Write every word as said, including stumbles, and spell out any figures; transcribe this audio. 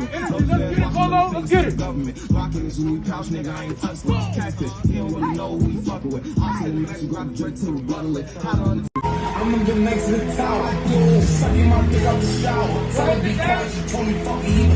Let's get it, Polo. Let's get it. Rockin' this new couch, nigga, I ain't touched it. Catfish, he don't really know who he fuckin' with. I see him next, you grab the drink till the bottle it. I'm gonna get next to the tower. Sucking my dick out the shower. Tell her be quiet, she told me fuck me.